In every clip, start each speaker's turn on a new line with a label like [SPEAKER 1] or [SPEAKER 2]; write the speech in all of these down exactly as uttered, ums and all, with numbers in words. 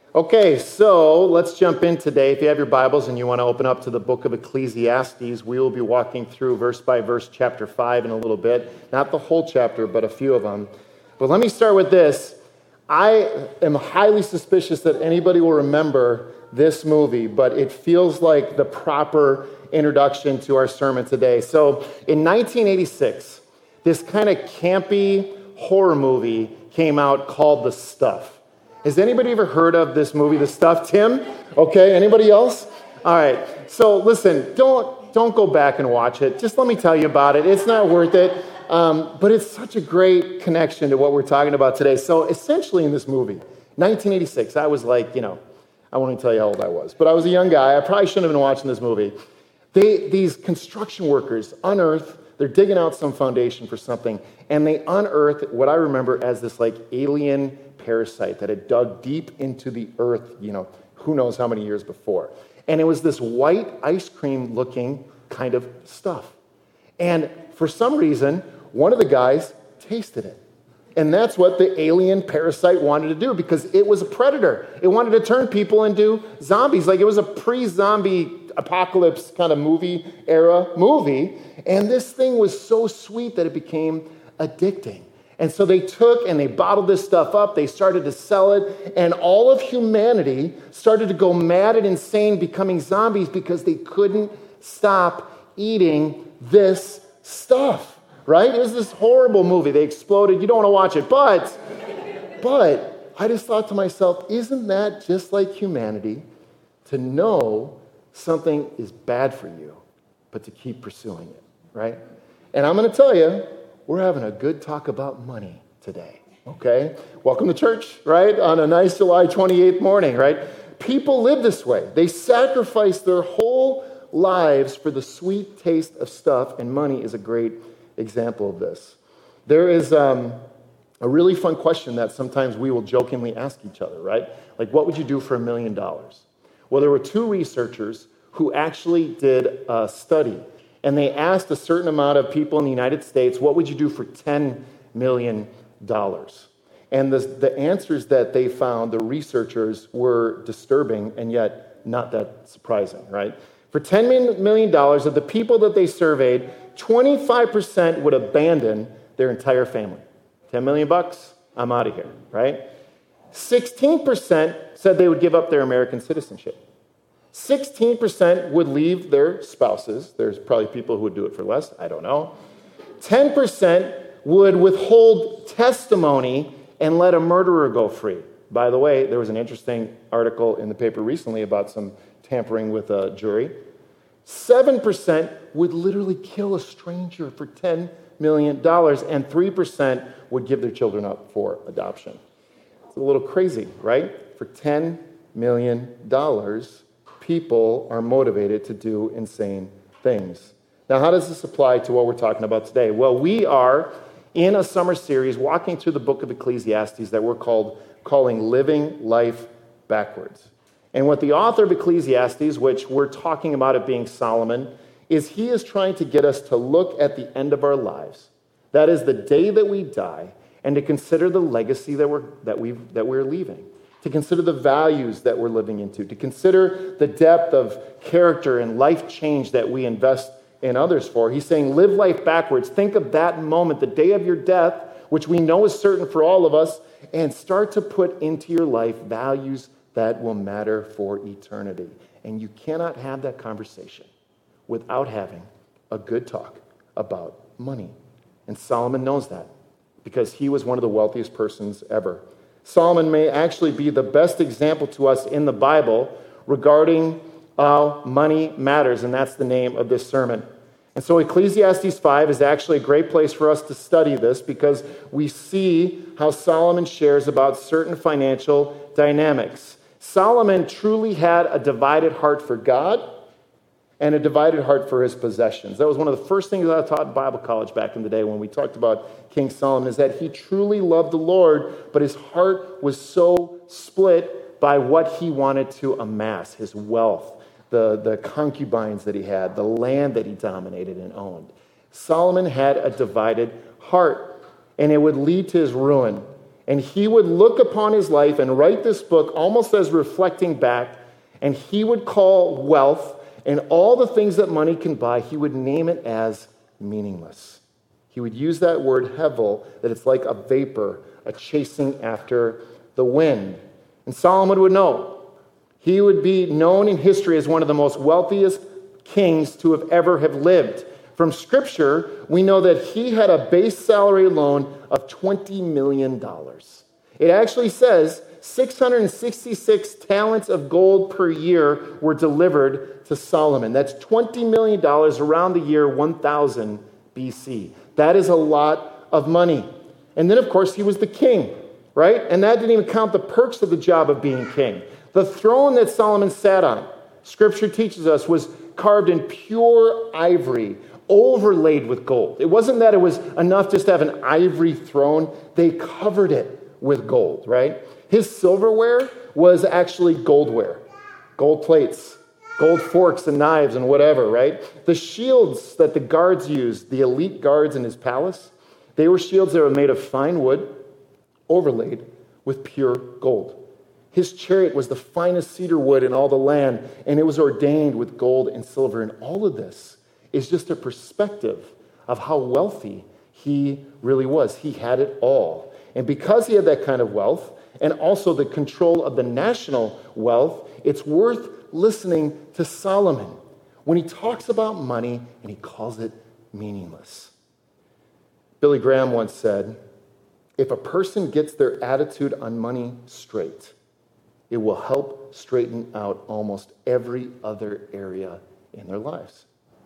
[SPEAKER 1] Okay, so let's jump in today. If you have your Bibles and you want to open up to the book of Ecclesiastes, we will be walking through verse by verse chapter five in a little bit. Not the whole chapter, but a few of them. But let me start with this. I am highly suspicious that anybody will remember this movie, but it feels like the proper introduction to our sermon today. So in nineteen eighty-six, this kind of campy horror movie came out called The Stuff. Has anybody ever heard of this movie, The Stuff? Tim? Okay, anybody else? All right, so listen, don't don't go back and watch it. Just let me tell you about it. It's not worth it, um, but it's such a great connection to what we're talking about today. So essentially in this movie, nineteen eighty-six, I was like, you know, I won't even tell you how old I was, but I was a young guy. I probably shouldn't have been watching this movie. They, these construction workers unearth, they're digging out some foundation for something, and they unearth what I remember as this like alien parasite that had dug deep into the earth, you know, who knows how many years before. And it was this white ice cream looking kind of stuff. And for some reason, one of the guys tasted it. And that's what the alien parasite wanted to do because it was a predator. It wanted to turn people into zombies. Like it was a pre-zombie apocalypse kind of movie era movie. And this thing was so sweet that it became addicting. And so they took and they bottled this stuff up. They started to sell it. And all of humanity started to go mad and insane, becoming zombies because they couldn't stop eating this stuff, right? It was this horrible movie. They exploded. You don't want to watch it. But, but I just thought to myself, isn't that just like humanity to know something is bad for you, but to keep pursuing it, right? And I'm going to tell you, we're having a good talk about money today, okay? Welcome to church, right? On a nice July twenty-eighth morning, right? People live this way. They sacrifice their whole lives for the sweet taste of stuff, and money is a great example of this. There is um, a really fun question that sometimes we will jokingly ask each other, right? Like, what would you do for a million dollars? Well, there were two researchers who actually did a study. And they asked a certain amount of people in the United States, what would you do for ten million dollars? And the, the answers that they found, the researchers, were disturbing and yet not that surprising, right? For ten million dollars of the people that they surveyed, twenty-five percent would abandon their entire family. ten million bucks, I'm out of here, right? sixteen percent said they would give up their American citizenship. sixteen percent would leave their spouses. There's probably people who would do it for less. I don't know. ten percent would withhold testimony and let a murderer go free. By the way, there was an interesting article in the paper recently about some tampering with a jury. seven percent would literally kill a stranger for ten million dollars, and three percent would give their children up for adoption. It's a little crazy, right? For ten million dollars, people are motivated to do insane things. Now, how does this apply to what we're talking about today? Well, we are in a summer series walking through the book of Ecclesiastes that we're called calling Living Life Backwards. And what the author of Ecclesiastes, which we're talking about it being Solomon, is he is trying to get us to look at the end of our lives. That is the day that we die, and to consider the legacy that we're that we that we're leaving. To consider the values that we're living into, to consider the depth of character and life change that we invest in others for. He's saying, live life backwards. Think of that moment, the day of your death, which we know is certain for all of us, and start to put into your life values that will matter for eternity. And you cannot have that conversation without having a good talk about money. And Solomon knows that because he was one of the wealthiest persons ever. Solomon may actually be the best example to us in the Bible regarding how money matters, and that's the name of this sermon. And so Ecclesiastes five is actually a great place for us to study this because we see how Solomon shares about certain financial dynamics. Solomon truly had a divided heart for God and a divided heart for his possessions. That was one of the first things I taught in Bible college back in the day when we talked about King Solomon, is that he truly loved the Lord, but his heart was so split by what he wanted to amass, his wealth, the, the concubines that he had, the land that he dominated and owned. Solomon had a divided heart, and it would lead to his ruin. And he would look upon his life and write this book almost as reflecting back, and he would call wealth and all the things that money can buy, he would name it as meaningless. He would use that word hevel, that it's like a vapor, a chasing after the wind. And Solomon would know. He would be known in history as one of the most wealthiest kings to have ever have lived. From Scripture, we know that he had a base salary alone of twenty million dollars. It actually says six hundred sixty-six talents of gold per year were delivered to Solomon. That's twenty million dollars around the year one thousand B C. That is a lot of money. And then, of course, he was the king, right? And that didn't even count the perks of the job of being king. The throne that Solomon sat on, Scripture teaches us, was carved in pure ivory, overlaid with gold. It wasn't that it was enough just to have an ivory throne. They covered it with gold, right? His silverware was actually goldware, gold plates, gold forks and knives and whatever, right? The shields that the guards used, the elite guards in his palace, they were shields that were made of fine wood, overlaid with pure gold. His chariot was the finest cedar wood in all the land, and it was ordained with gold and silver. And all of this is just a perspective of how wealthy he really was. He had it all. And because he had that kind of wealth, and also the control of the national wealth, it's worth listening to Solomon when he talks about money and he calls it meaningless. Billy Graham once said, if a person gets their attitude on money straight, it will help straighten out almost every other area in their lives.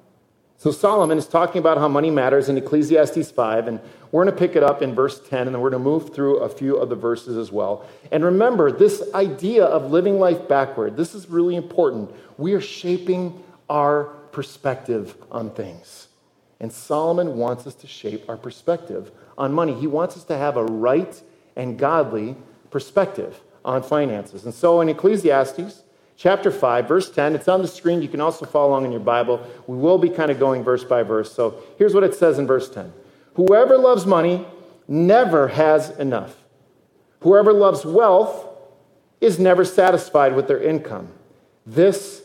[SPEAKER 1] So Solomon is talking about how money matters in Ecclesiastes five, and we're going to pick it up in verse ten, and then we're going to move through a few of the verses as well. And remember, this idea of living life backward, this is really important. We are shaping our perspective on things. And Solomon wants us to shape our perspective on money. He wants us to have a right and godly perspective on finances. And so in Ecclesiastes chapter five, verse ten, it's on the screen. You can also follow along in your Bible. We will be kind of going verse by verse. So here's what it says in verse ten. Whoever loves money never has enough. Whoever loves wealth is never satisfied with their income. This,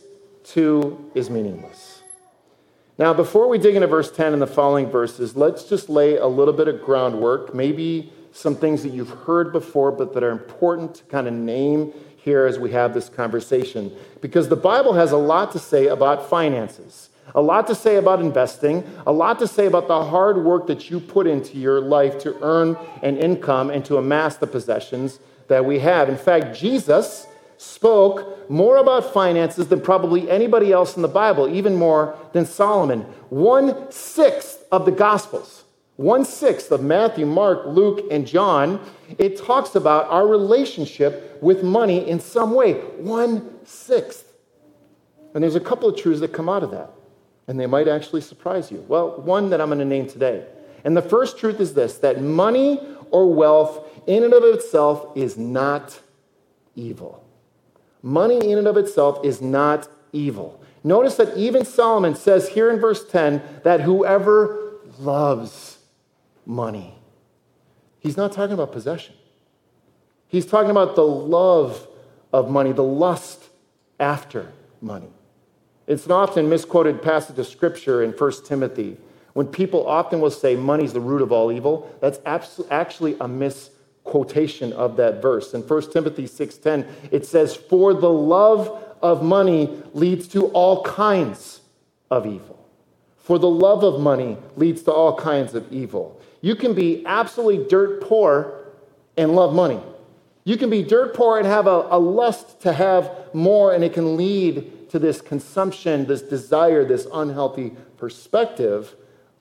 [SPEAKER 1] too, is meaningless. Now, before we dig into verse ten and the following verses, let's just lay a little bit of groundwork, maybe some things that you've heard before, but that are important to kind of name here as we have this conversation. Because the Bible has a lot to say about finances, a lot to say about investing, a lot to say about the hard work that you put into your life to earn an income and to amass the possessions that we have. In fact, Jesus spoke more about finances than probably anybody else in the Bible, even more than Solomon. One-sixth of the Gospels, one-sixth of Matthew, Mark, Luke, and John, it talks about our relationship with money in some way. One-sixth. And there's a couple of truths that come out of that, and they might actually surprise you. Well, one that I'm going to name today. And the first truth is this, that money or wealth in and of itself is not evil. Money in and of itself is not evil. Notice that even Solomon says here in verse ten that whoever loves money. He's not talking about possession. He's talking about the love of money, the lust after money. It's an often misquoted passage of Scripture in First Timothy. When people often will say money's the root of all evil, that's actually a misquotation of that verse. In First Timothy six ten, it says, "For the love of money leads to all kinds of evil." For the love of money leads to all kinds of evil. You can be absolutely dirt poor and love money. You can be dirt poor and have a, a lust to have more, and it can lead to this consumption, this desire, this unhealthy perspective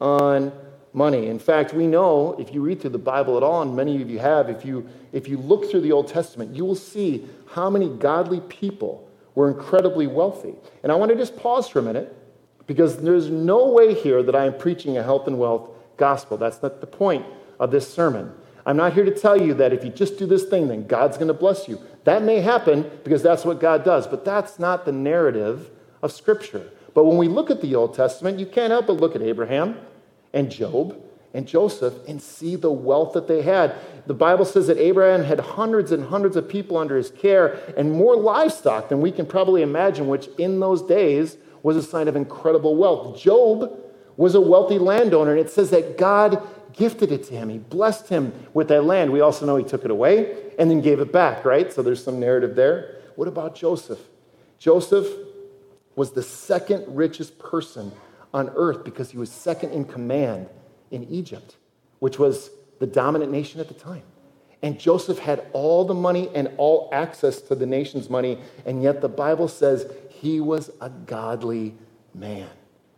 [SPEAKER 1] on money. In fact, we know, if you read through the Bible at all, and many of you have, if you, if you look through the Old Testament, you will see how many godly people were incredibly wealthy. And I want to just pause for a minute, because there's no way here that I am preaching a health and wealth gospel. That's not the point of this sermon. I'm not here to tell you that if you just do this thing, then God's going to bless you. That may happen because that's what God does, but that's not the narrative of Scripture. But when we look at the Old Testament, you can't help but look at Abraham and Job and Joseph and see the wealth that they had. The Bible says that Abraham had hundreds and hundreds of people under his care and more livestock than we can probably imagine, which in those days was a sign of incredible wealth. Job was a wealthy landowner, and it says that God gifted it to him. He blessed him with that land. We also know he took it away and then gave it back, right? So there's some narrative there. What about Joseph? Joseph was the second richest person on earth because he was second in command in Egypt, which was the dominant nation at the time. And Joseph had all the money and all access to the nation's money, and yet the Bible says he was a godly man.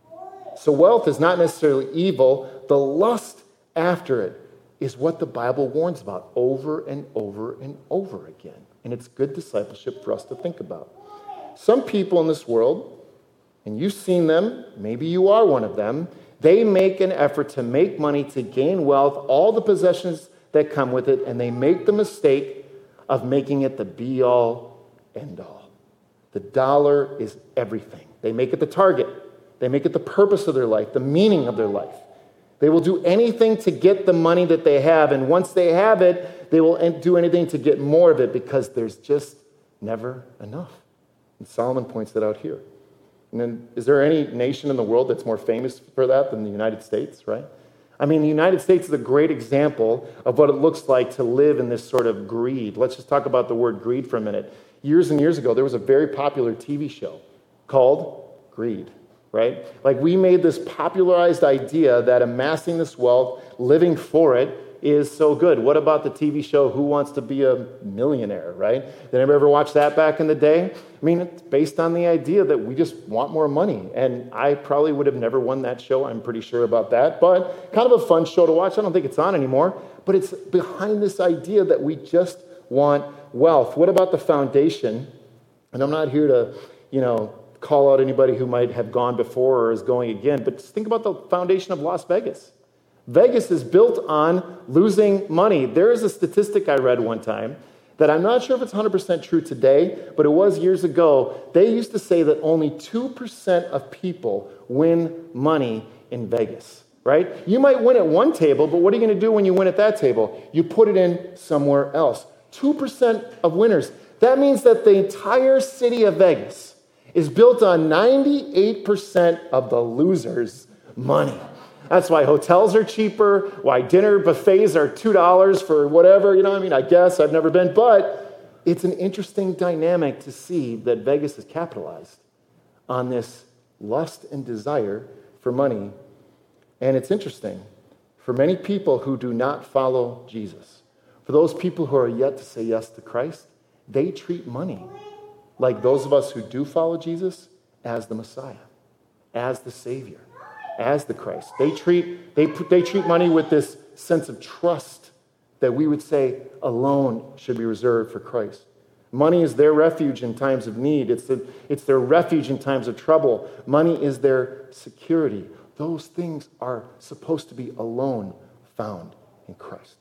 [SPEAKER 1] So wealth is not necessarily evil. The lust after it is what the Bible warns about over and over and over again. And it's good discipleship for us to think about. Some people in this world, and you've seen them, maybe you are one of them, they make an effort to make money, to gain wealth, all the possessions that come with it, and they make the mistake of making it the be-all, end-all. The dollar is everything. They make it the target. They make it the purpose of their life, the meaning of their life. They will do anything to get the money that they have, and once they have it, they will do anything to get more of it because there's just never enough. And Solomon points that out here. And then, is there any nation in the world that's more famous for that than the United States, right? I mean, the United States is a great example of what it looks like to live in this sort of greed. Let's just talk about the word greed for a minute. Years and years ago, there was a very popular T V show called Greed, right? Like, we made this popularized idea that amassing this wealth, living for it, is so good. What about the T V show Who Wants to Be a Millionaire, right? Did anybody ever watch that back in the day? I mean, it's based on the idea that we just want more money. And I probably would have never won that show. I'm pretty sure about that. But kind of a fun show to watch. I don't think it's on anymore. But it's behind this idea that we just want wealth. What about the foundation? And I'm not here to, you know, call out anybody who might have gone before or is going again. But just think about the foundation of Las Vegas. Vegas is built on losing money. There is a statistic I read one time that I'm not sure if it's one hundred percent true today, but it was years ago. They used to say that only two percent of people win money in Vegas, right? You might win at one table, but what are you going to do when you win at that table? You put it in somewhere else. two percent of winners. That means that the entire city of Vegas is built on ninety-eight percent of the losers' money. That's why hotels are cheaper, why dinner buffets are two dollars for whatever, you know what I mean? I guess, I've never been, but it's an interesting dynamic to see that Vegas is capitalized on this lust and desire for money. And it's interesting, for many people who do not follow Jesus, for those people who are yet to say yes to Christ, they treat money like those of us who do follow Jesus as the Messiah, as the Savior, as the Christ. They treat, they, they treat money with this sense of trust that we would say alone should be reserved for Christ. Money is their refuge in times of need. It's, the, it's their refuge in times of trouble. Money is their security. Those things are supposed to be alone found in Christ.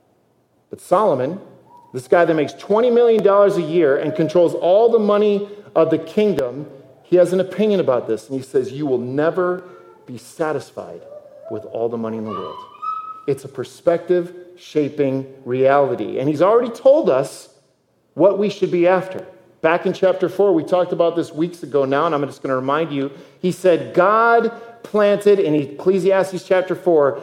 [SPEAKER 1] But Solomon, this guy that makes twenty million dollars a year and controls all the money of the kingdom, he has an opinion about this. And he says, you will never be satisfied with all the money in the world. It's a perspective-shaping reality. And he's already told us what we should be after. Back in chapter four, we talked about this weeks ago now, and I'm just going to remind you. He said, God planted, in Ecclesiastes chapter four,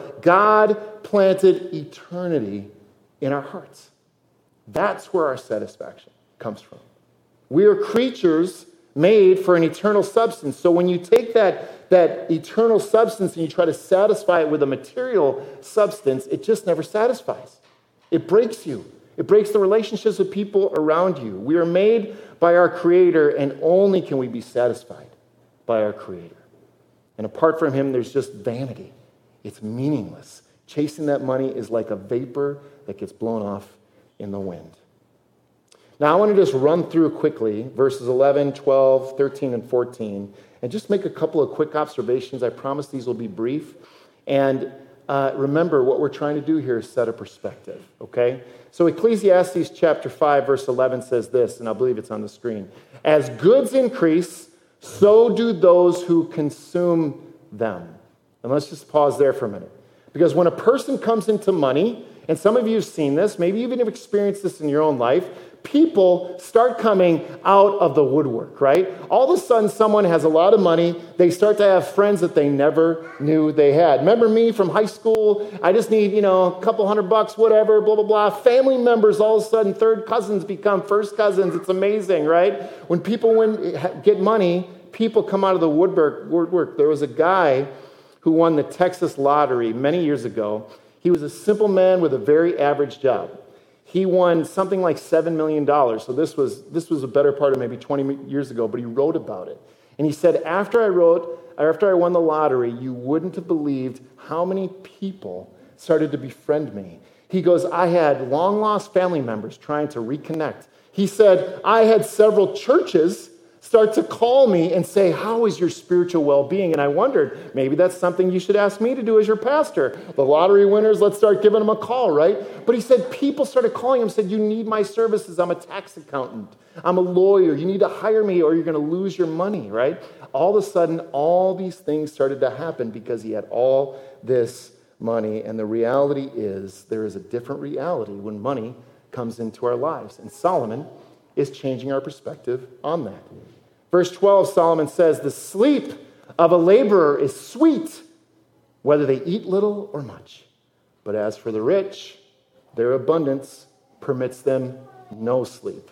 [SPEAKER 1] God planted eternity in our hearts. That's where our satisfaction comes from. We are creatures made for an eternal substance. So when you take that, that eternal substance and you try to satisfy it with a material substance, it just never satisfies. It breaks you. It breaks the relationships with people around you. We are made by our Creator, and only can we be satisfied by our Creator. And apart from Him, there's just vanity. It's meaningless. Chasing that money is like a vapor that gets blown off in the wind. Now, I want to just run through quickly verses eleven, twelve, thirteen, and fourteen, and just make a couple of quick observations. I promise these will be brief. And uh, remember, what we're trying to do here is set a perspective, okay? So Ecclesiastes chapter five, verse eleven says this, and I believe it's on the screen. As goods increase, so do those who consume them. And let's just pause there for a minute. Because when a person comes into money, and some of you have seen this, maybe you even have experienced this in your own life, people start coming out of the woodwork, right? All of a sudden, someone has a lot of money. They start to have friends that they never knew they had. Remember me from high school? I just need, you know, a couple hundred bucks, whatever, blah, blah, blah. Family members, all of a sudden, third cousins become first cousins. It's amazing, right? When people win, get money, people come out of the woodwork. woodwork. There was a guy who won the Texas lottery many years ago. He was a simple man with a very average job. He won something like seven million dollars. So this was this was a better part of maybe twenty years ago, but he wrote about it. And he said, after I wrote, after I won the lottery, you wouldn't have believed how many people started to befriend me. He goes, I had long-lost family members trying to reconnect. He said, I had several churches start to call me and say, how is your spiritual well-being? And I wondered, maybe that's something you should ask me to do as your pastor. The lottery winners, let's start giving them a call, right? But he said people started calling him, said, you need my services. I'm a tax accountant. I'm a lawyer. You need to hire me or you're going to lose your money, right? All of a sudden, all these things started to happen because he had all this money. And the reality is there is a different reality when money comes into our lives. And Solomon is changing our perspective on that. Verse twelve, Solomon says, the sleep of a laborer is sweet, whether they eat little or much. But as for the rich, their abundance permits them no sleep.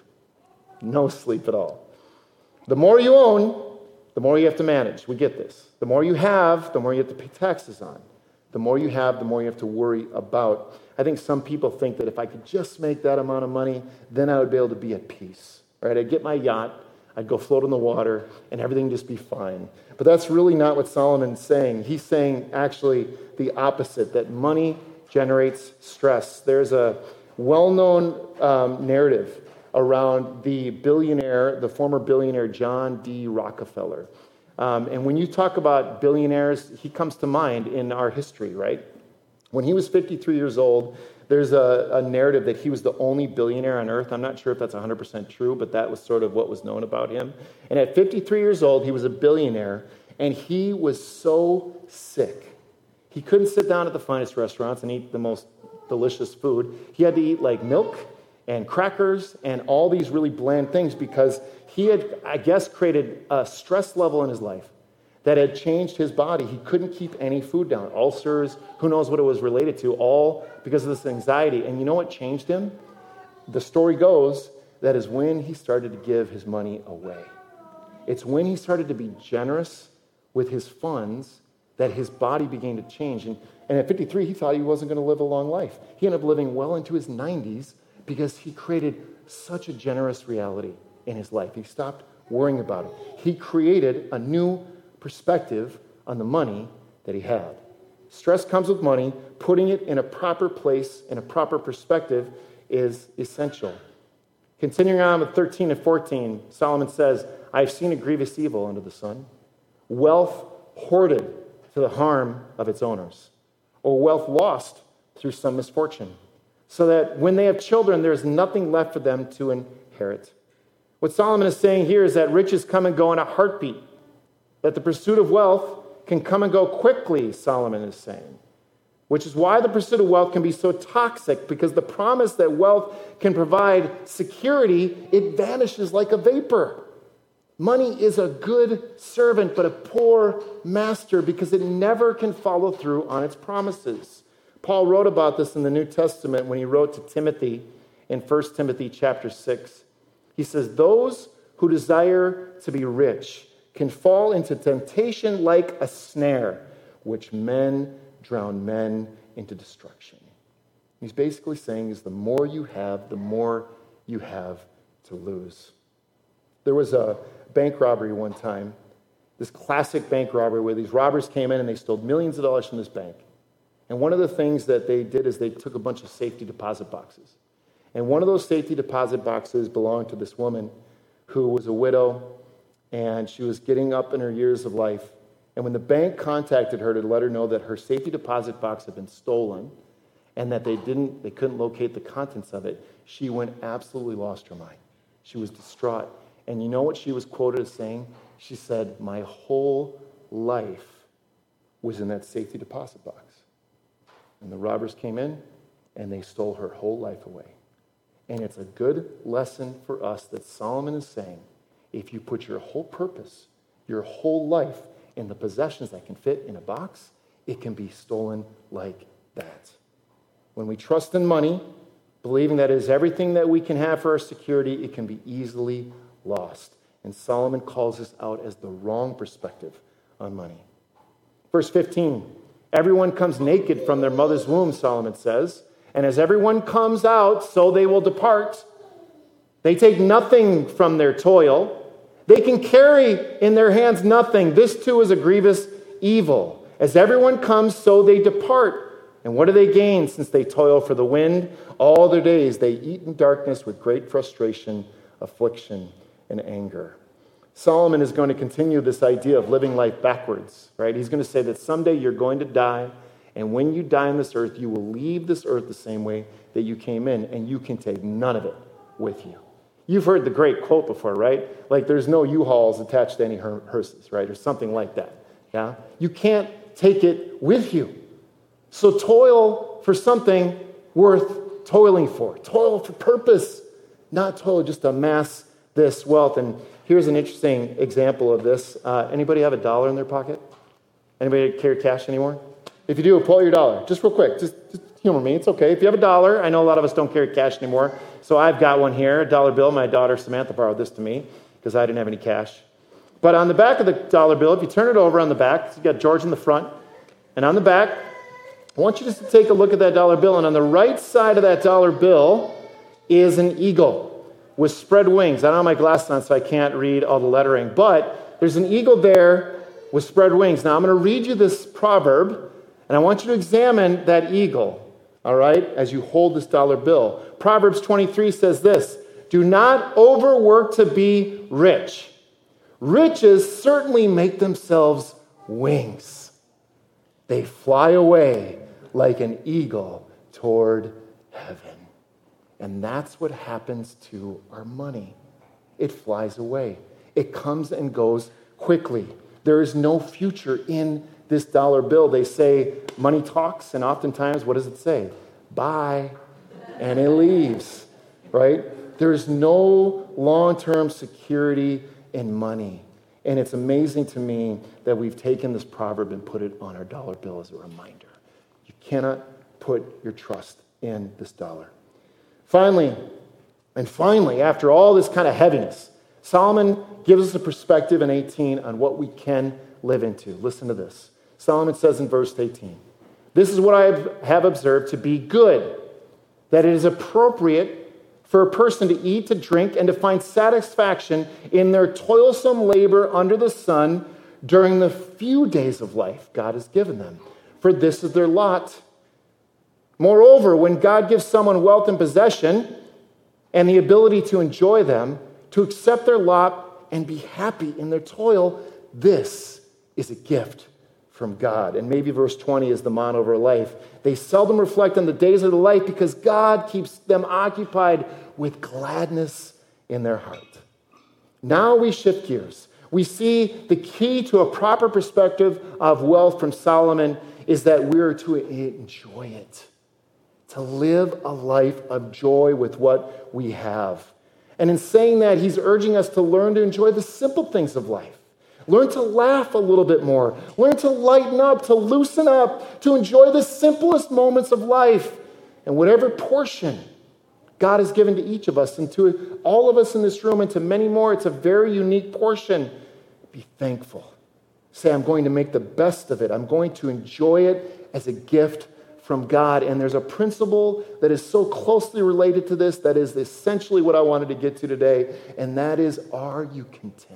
[SPEAKER 1] No sleep at all. The more you own, the more you have to manage. We get this. The more you have, the more you have to pay taxes on. The more you have, the more you have to worry about. I think some people think that if I could just make that amount of money, then I would be able to be at peace. Right? I'd get my yacht, I'd go float on the water, and everything would just be fine. But that's really not what Solomon's saying. He's saying actually the opposite, that money generates stress. There's a well-known um, narrative around the billionaire, the former billionaire John D. Rockefeller. Um, and when you talk about billionaires, he comes to mind in our history, right? When he was fifty-three years old, there's a, a narrative that he was the only billionaire on earth. I'm not sure if that's one hundred percent true, but that was sort of what was known about him. And at fifty-three years old, he was a billionaire, and he was so sick. He couldn't sit down at the finest restaurants and eat the most delicious food. He had to eat like milk and crackers and all these really bland things because he had, I guess, created a stress level in his life that had changed his body. He couldn't keep any food down. Ulcers, who knows what it was related to, all because of this anxiety. And you know what changed him? The story goes that is when he started to give his money away. It's when he started to be generous with his funds that his body began to change. And, and at fifty-three, he thought he wasn't going to live a long life. He ended up living well into his nineties because he created such a generous reality in his life. He stopped worrying about it. He created a new perspective on the money that he had. Stress comes with money. Putting it in a proper place, in a proper perspective, is essential. Continuing on with thirteen and fourteen, Solomon says, I have seen a grievous evil under the sun, wealth hoarded to the harm of its owners, or wealth lost through some misfortune, so that when they have children, there's nothing left for them to inherit. What Solomon is saying here is that riches come and go in a heartbeat, that the pursuit of wealth can come and go quickly, Solomon is saying, which is why the pursuit of wealth can be so toxic, because the promise that wealth can provide security, it vanishes like a vapor. Money is a good servant, but a poor master because it never can follow through on its promises. Paul wrote about this in the New Testament when he wrote to Timothy in First Timothy chapter six. He says, those who desire to be rich can fall into temptation like a snare, which men drown men into destruction. He's basically saying is the more you have, the more you have to lose. There was a bank robbery one time, this classic bank robbery where these robbers came in and they stole millions of dollars from this bank. And one of the things that they did is they took a bunch of safety deposit boxes. And one of those safety deposit boxes belonged to this woman who was a widow, and she was getting up in her years of life. And when the bank contacted her to let her know that her safety deposit box had been stolen and that they didn't, they couldn't locate the contents of it, she went absolutely lost her mind. She was distraught. And you know what she was quoted as saying? She said, my whole life was in that safety deposit box. And the robbers came in, and they stole her whole life away. And it's a good lesson for us that Solomon is saying, if you put your whole purpose, your whole life in the possessions that can fit in a box, it can be stolen like that. When we trust in money, believing that it is everything that we can have for our security, it can be easily lost. And Solomon calls this out as the wrong perspective on money. Verse fifteen, everyone comes naked from their mother's womb, Solomon says, and as everyone comes out, so they will depart. They take nothing from their toil. They can carry in their hands nothing. This too is a grievous evil. As everyone comes, so they depart. And what do they gain since they toil for the wind? All their days they eat in darkness with great frustration, affliction, and anger. Solomon is going to continue this idea of living life backwards, right? He's going to say that someday you're going to die, and when you die on this earth, you will leave this earth the same way that you came in, and you can take none of it with you. You've heard the great quote before, right? Like there's no U-Hauls attached to any hearses, right? Or something like that, yeah? You can't take it with you. So toil for something worth toiling for. Toil for purpose, not toil just to amass this wealth. And here's an interesting example of this. Uh, anybody have a dollar in their pocket? Anybody carry cash anymore? If you do, pull out your dollar. Just real quick. Just, just humor me. It's okay. If you have a dollar, I know a lot of us don't carry cash anymore. So I've got one here, a dollar bill. My daughter Samantha borrowed this to me because I didn't have any cash. But on the back of the dollar bill, if you turn it over on the back, you got George in the front. And on the back, I want you just to take a look at that dollar bill. And on the right side of that dollar bill is an eagle with spread wings. I don't have my glasses on, so I can't read all the lettering. But there's an eagle there with spread wings. Now, I'm going to read you this proverb, and I want you to examine that eagle, all right, as you hold this dollar bill. Proverbs twenty-three says this, do not overwork to be rich. Riches certainly make themselves wings. They fly away like an eagle toward heaven. And that's what happens to our money. It flies away. It comes and goes quickly. There is no future in this dollar bill. They say money talks, and oftentimes, what does it say? Bye, and it leaves, right? There's no long-term security in money. And it's amazing to me that we've taken this proverb and put it on our dollar bill as a reminder. You cannot put your trust in this dollar. Finally, and finally, after all this kind of heaviness, Solomon gives us a perspective in eighteen on what we can live into. Listen to this. Solomon says in verse eighteen, this is what I have observed to be good, that it is appropriate for a person to eat, to drink, and to find satisfaction in their toilsome labor under the sun during the few days of life God has given them. For this is their lot. Moreover, when God gives someone wealth and possession and the ability to enjoy them, to accept their lot and be happy in their toil, this is a gift from God. And maybe verse twenty is the motto of our life. They seldom reflect on the days of their life because God keeps them occupied with gladness in their heart. Now we shift gears. We see the key to a proper perspective of wealth from Solomon is that we're to enjoy it, to live a life of joy with what we have. And in saying that, he's urging us to learn to enjoy the simple things of life. Learn to laugh a little bit more. Learn to lighten up, to loosen up, to enjoy the simplest moments of life. And whatever portion God has given to each of us and to all of us in this room and to many more, it's a very unique portion. Be thankful. Say, I'm going to make the best of it. I'm going to enjoy it as a gift from God. And there's a principle that is so closely related to this that is essentially what I wanted to get to today. And that is, are you content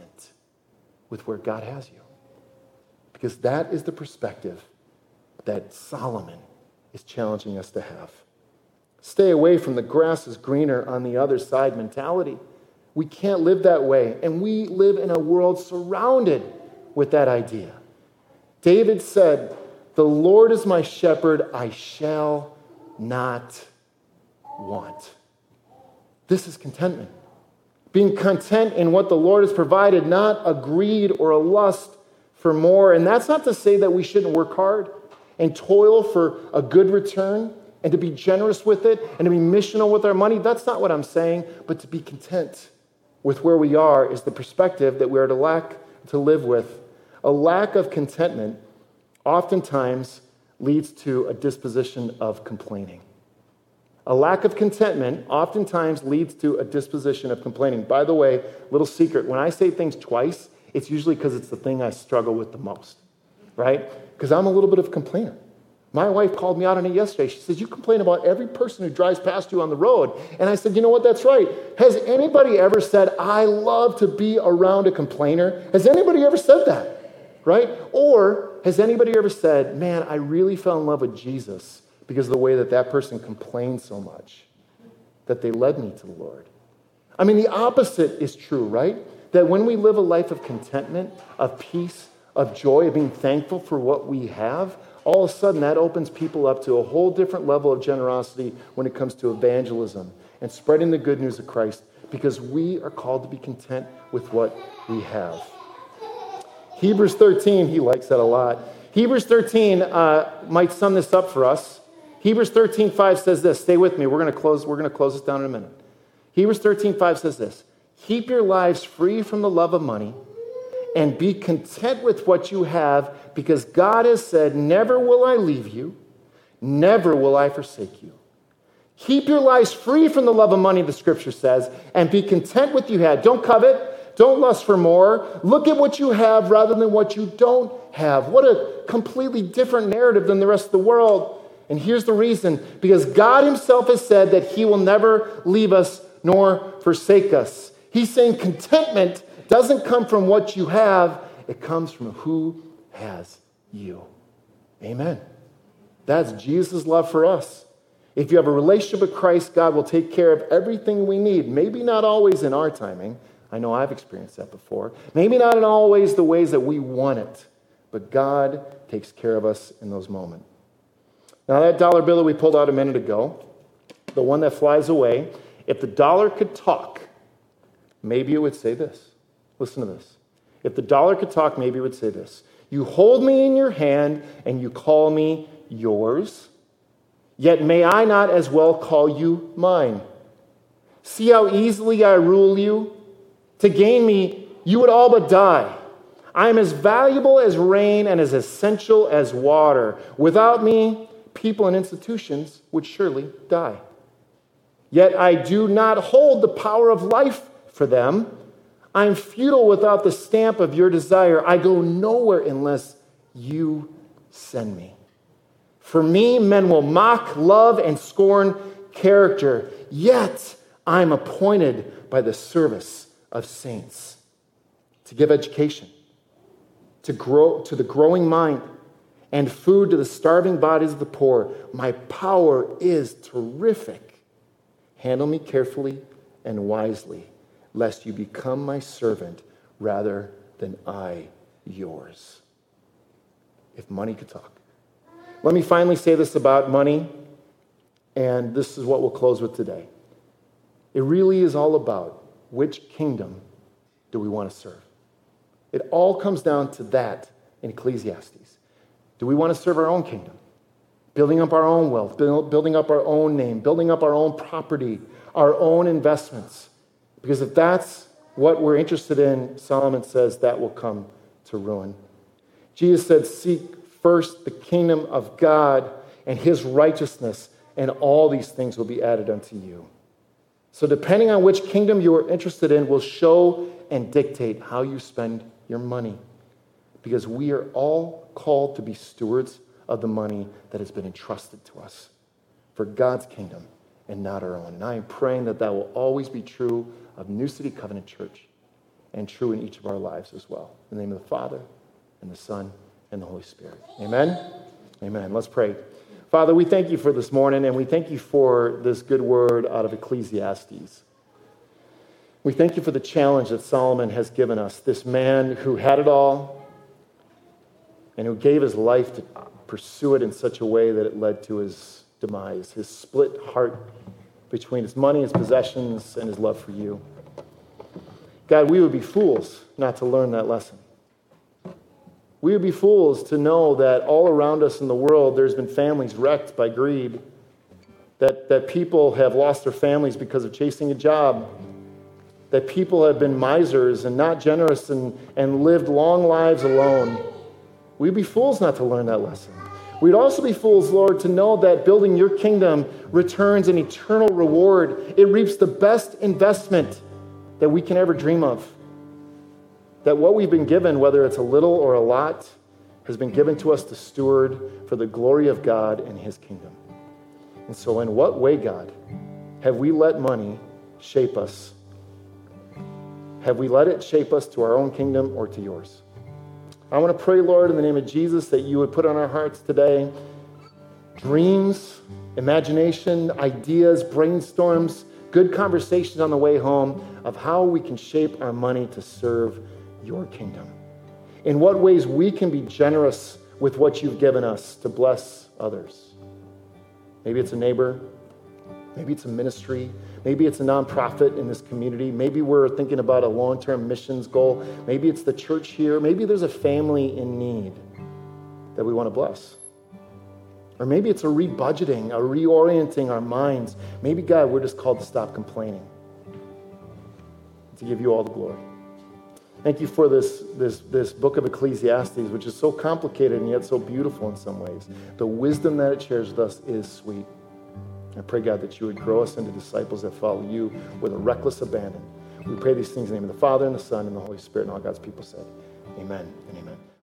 [SPEAKER 1] with where God has you? Because that is the perspective that Solomon is challenging us to have. Stay away from the grass is greener on the other side mentality. We can't live that way. And we live in a world surrounded with that idea. David said, the Lord is my shepherd, I shall not want. This is contentment. Being content in what the Lord has provided, not a greed or a lust for more. And that's not to say that we shouldn't work hard. and toil for a good return and to be generous with it and to be missional with our money. That's not what I'm saying, but to be content with where we are is the perspective that we are to lack to live with. A lack of contentment oftentimes leads to a disposition of complaining. A lack of contentment oftentimes leads to a disposition of complaining. By the way, little secret, when I say things twice, it's usually because it's the thing I struggle with the most, right? Because I'm a little bit of a complainer. My wife called me out on it yesterday. She says, you complain about every person who drives past you on the road. And I said, you know what, that's right. Has anybody ever said, I love to be around a complainer? Has anybody ever said that, right? Or has anybody ever said, man, I really fell in love with Jesus because of the way that that person complained so much that they led me to the Lord? I mean, the opposite is true, right? That when we live a life of contentment, of peace, of joy, of being thankful for what we have, all of a sudden that opens people up to a whole different level of generosity when it comes to evangelism and spreading the good news of Christ, because we are called to be content with what we have. Hebrews thirteen, he likes that a lot. Hebrews thirteen uh, might sum this up for us. Hebrews thirteen five says this. Stay with me. We're going to close. We're going to close this down in a minute. Hebrews thirteen five says this. Keep your lives free from the love of money and be content with what you have, because God has said, never will I leave you, never will I forsake you. Keep your lives free from the love of money, the scripture says, and be content with what you had. Don't covet. Don't lust for more. Look at what you have rather than what you don't have. What a completely different narrative than the rest of the world. And here's the reason. Because God himself has said that he will never leave us nor forsake us. He's saying contentment doesn't come from what you have. It comes from who has you. Amen. That's Jesus' love for us. If you have a relationship with Christ, God will take care of everything we need. Maybe not always in our timing. I know I've experienced that before. Maybe not in always the ways that we want it. But God takes care of us in those moments. Now that dollar bill that we pulled out a minute ago, the one that flies away, if the dollar could talk, maybe it would say this. Listen to this. If the dollar could talk, maybe it would say this. You hold me in your hand and you call me yours, yet may I not as well call you mine. See how easily I rule you? To gain me, you would all but die. I am as valuable as rain and as essential as water. Without me, people and institutions would surely die. Yet I do not hold the power of life for them. I am futile without the stamp of your desire. I go nowhere unless you send me. For me, men will mock, love, and scorn character. Yet I am appointed by the service of saints to give education, to grow to the growing mind, and food to the starving bodies of the poor. My power is terrific. Handle me carefully and wisely, lest you become my servant rather than I yours. If money could talk. Let me finally say this about money, and this is what we'll close with today. It really is all about which kingdom do we want to serve. It all comes down to that in Ecclesiastes. Do we want to serve our own kingdom? Building up our own wealth, building up our own name, building up our own property, our own investments. Because if that's what we're interested in, Solomon says that will come to ruin. Jesus said, seek first the kingdom of God and his righteousness, and all these things will be added unto you. So depending on which kingdom you are interested in will show and dictate how you spend your money. Because we are all called to be stewards of the money that has been entrusted to us for God's kingdom and not our own. And I am praying that that will always be true of New City Covenant Church and true in each of our lives as well. In the name of the Father and the Son and the Holy Spirit. Amen? Amen. Let's pray. Father, we thank you for this morning, and we thank you for this good word out of Ecclesiastes. We thank you for the challenge that Solomon has given us, this man who had it all and who gave his life to pursue it in such a way that it led to his demise, his split heart between his money, his possessions, and his love for you. God, we would be fools not to learn that lesson. We would be fools to know that all around us in the world, there's been families wrecked by greed, that, that people have lost their families because of chasing a job, that people have been misers and not generous and, and lived long lives alone. We'd be fools not to learn that lesson. We'd also be fools, Lord, to know that building your kingdom returns an eternal reward. It reaps the best investment that we can ever dream of. That what we've been given, whether it's a little or a lot, has been given to us to steward for the glory of God and his kingdom. And so in what way, God, have we let money shape us? Have we let it shape us to our own kingdom or to yours? I want to pray, Lord, in the name of Jesus, that you would put on our hearts today dreams, imagination, ideas, brainstorms, good conversations on the way home of how we can shape our money to serve your kingdom. In what ways we can be generous with what you've given us to bless others. Maybe it's a neighbor. Maybe it's a ministry. Maybe it's a nonprofit in this community. Maybe we're thinking about a long-term missions goal. Maybe it's the church here. Maybe there's a family in need that we want to bless. Or maybe it's a rebudgeting, a reorienting our minds. Maybe, God, we're just called to stop complaining, to give you all the glory. Thank you for this, this, this book of Ecclesiastes, which is so complicated and yet so beautiful in some ways. The wisdom that it shares with us is sweet. I pray, God, that you would grow us into disciples that follow you with a reckless abandon. We pray these things in the name of the Father, and the Son, and the Holy Spirit, and all God's people said, amen and amen.